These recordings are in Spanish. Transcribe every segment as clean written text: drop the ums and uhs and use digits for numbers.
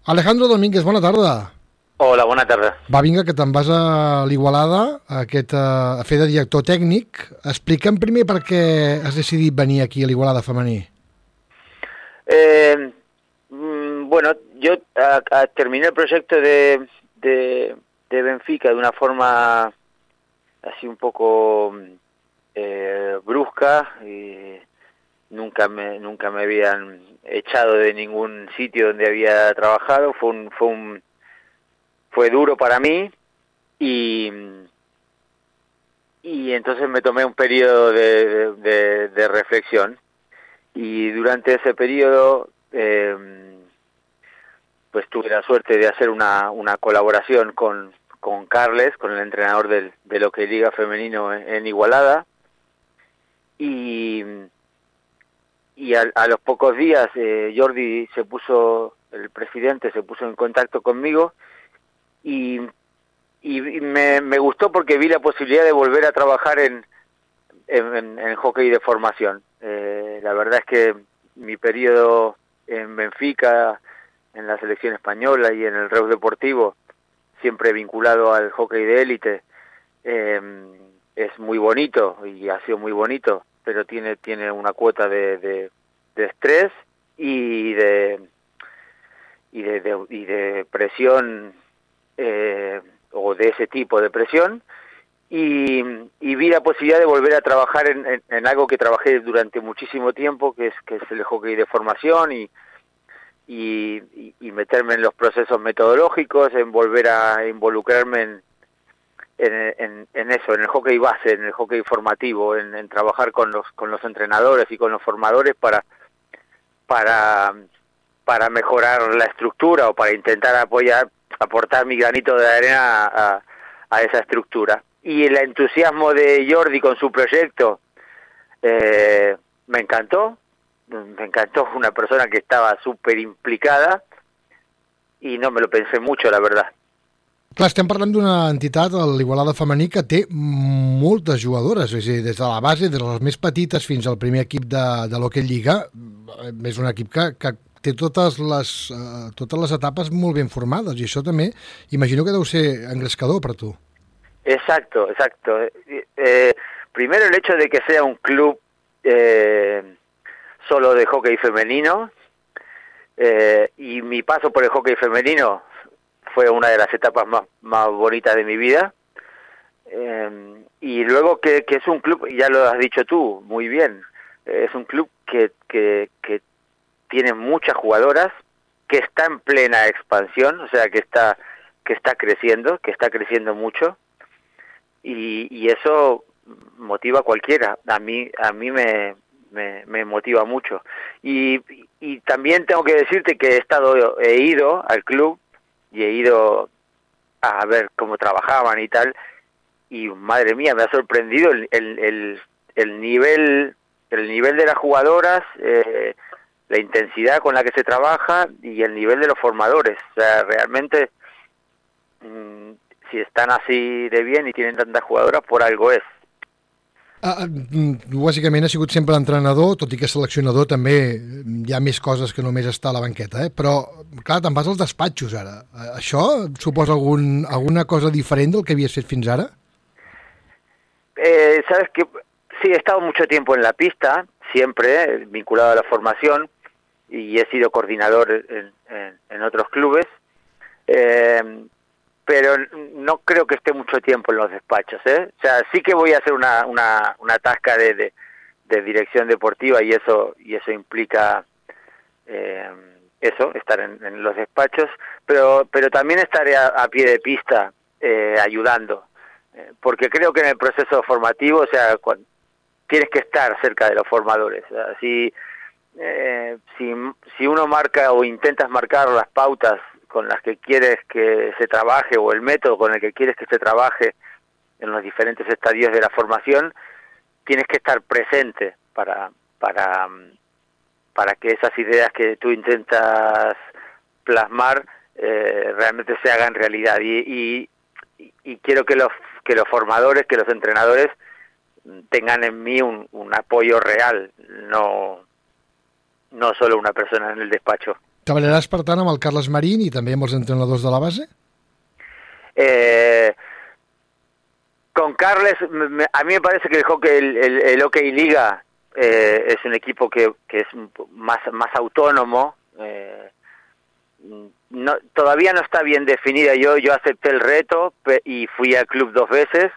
Alejandro Domínguez, bona tarda. Hola, bona tarda. Va, vinga, que te'n vas a l'Igualada a fer de director tècnic. Explica'm primer per què has decidit venir aquí a l'Igualada femení. Bueno, yo terminé el proyecto de Benfica de una forma así un poco brusca. Nunca me habían echado de ningún sitio donde había trabajado. Fue duro para mí y entonces me tomé un periodo de reflexión, y durante ese periodo pues tuve la suerte de hacer una colaboración con Carles, con el entrenador del Hockey Liga femenino en Igualada, y a los pocos días Jordi el presidente se puso en contacto conmigo, y me gustó porque vi la posibilidad de volver a trabajar en hockey de formación. La verdad es que mi periodo en Benfica, en la selección española y en el Reus Deportivo, siempre vinculado al hockey de élite, es muy bonito y ha sido muy bonito, pero tiene una cuota de estrés y de presión, o de ese tipo de presión, y vi la posibilidad de volver a trabajar en algo que trabajé durante muchísimo tiempo, que es el hockey de formación, y meterme en los procesos metodológicos, en volver a involucrarme en eso, en el hockey base, en el hockey formativo, en trabajar con los entrenadores y con los formadores para mejorar la estructura, o para intentar aportar mi granito de arena a esa estructura. Y el entusiasmo de Jordi con su proyecto me encantó, una persona que estava súper implicada, i no me lo pensé mucho, la verdad. Clar, estem parlant d'una entitat, l'Igualada femení, que té moltes jugadores, és a dir, des de la base, des de les més petites fins al primer equip de l'Hockey Lliga. És un equip que té totes les etapes molt ben formades, i això també imagino que deu ser engrescador per tu. Exacto. Primero el hecho de que sea un club solo de hockey femenino, y mi paso por el hockey femenino fue una de las etapas más bonitas de mi vida, y luego que es un club, ya lo has dicho tú muy bien, es un club que tiene muchas jugadoras, que está en plena expansión, o sea que está creciendo mucho, y eso motiva a cualquiera. A mí me motiva mucho, y también tengo que decirte que he ido al club y he ido a ver cómo trabajaban y tal, y madre mía, me ha sorprendido el nivel de las jugadoras, la intensidad con la que se trabaja y el nivel de los formadores. O sea, realmente si están así de bien y tienen tantas jugadoras, por algo és. Bàsicament ha sigut sempre entrenador, tot i que seleccionador també hi ha més coses que només estar a la banqueta, però clar, te'n vas als despatxos ara. Això suposa alguna cosa diferent del que havies fet fins ara? Sabes que sí, he estado mucho tiempo en la pista, siempre vinculado a la formación, y he sido coordinador en otros clubes, pero no creo que esté mucho tiempo en los despachos, ¿eh? O sea, sí que voy a hacer una tasca de dirección deportiva, y eso implica estar en los despachos, pero también estaré a pie de pista ayudando, porque creo que en el proceso formativo, o sea, tienes que estar cerca de los formadores. O sea, si uno marca o intentas marcar las pautas con las que quieres que se trabaje, o el método con el que quieres que se trabaje en los diferentes estadios de la formación, tienes que estar presente para que esas ideas que tú intentas plasmar realmente se hagan realidad. Y quiero que los formadores, que los entrenadores tengan en mí un apoyo real, no solo una persona en el despacho. Treballaràs, per tant, amb el Carles Marín i també amb els entrenadors de la base? Con Carles, a mí me parece que el hockey, el hockey liga es un equipo que es más autónomo. Todavía no está bien definida. Yo acepté el reto y fui al club 2 veces.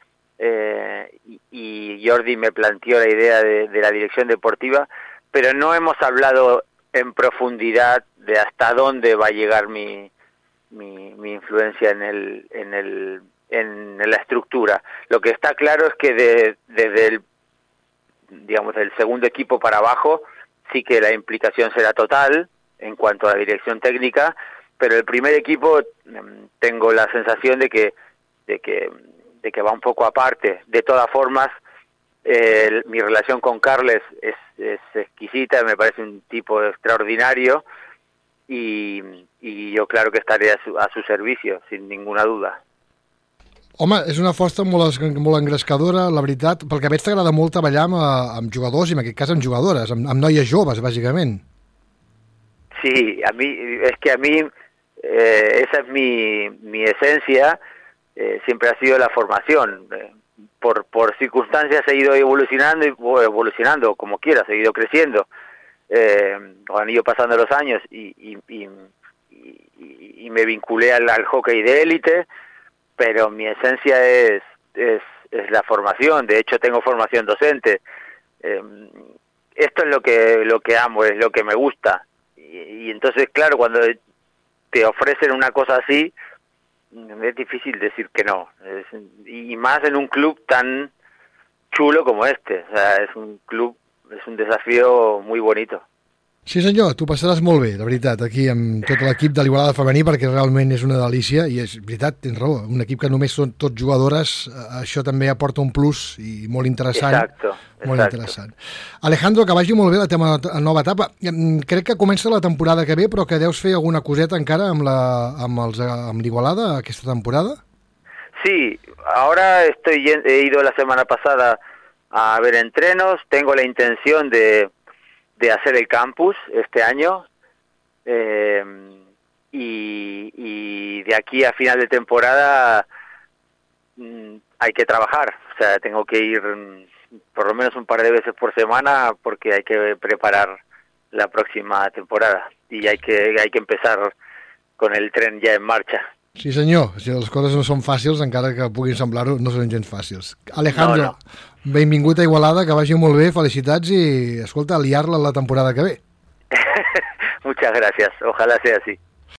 Y Jordi me planteó la idea de la dirección deportiva, pero no hemos hablado en profundidad de hasta dónde va a llegar mi influencia en la estructura. Lo que está claro es que desde el segundo equipo para abajo sí que la implicación será total en cuanto a la dirección técnica, pero el primer equipo tengo la sensación de que va un poco aparte. De todas formas, mi relación con Carles es exquisita, me parece un tipo extraordinario y yo claro que estaré a su servicio, sin ninguna duda. Home, és una aposta molt engrescadora, la veritat. Pel que veig t'agrada molt treballar amb jugadors, i en aquest cas amb jugadores, amb noies joves, bàsicament. Sí, a mí esa es mi esencia, siempre ha sido la formación. Por circunstancias he ido evolucionando, como quieras, he ido creciendo. Han ido pasando los años y me vinculé al hockey de élite, pero mi esencia es la formación. De hecho, tengo formación docente. Esto es lo que amo, es lo que me gusta. Y entonces, claro, cuando te ofrecen una cosa así, es difícil decir que no. Y más en un club tan chulo como este. O sea, es un desafío muy bonito. Sí senyor, t'ho passaràs molt bé, la veritat, aquí amb tot l'equip de l'Igualada femení, perquè realment és una delícia i és veritat, tens raó, un equip que només són tot jugadores, això també aporta un plus i molt interessant. Exacto. Molt interessant. Alejandro, que vagi molt bé la teva nova etapa. Crec que comença la temporada que ve, però que deus fer alguna coseta encara amb l'Igualada aquesta temporada? Sí, ahora he ido la semana pasada a ver entrenos, tengo la intención de hacer el campus este año y de aquí a final de temporada hay que trabajar, o sea, tengo que ir por lo menos un par de veces por semana porque hay que preparar la próxima temporada y hay que empezar con el tren ya en marcha. Sí senyor, si les coses no són fàcils, encara que puguin semblar-ho, no són gens fàcils. Alejandro, no. Benvingut a Igualada, que vagi molt bé, felicitats i, escolta, liar-la la temporada que ve. Muchas gracias, ojalá sea así.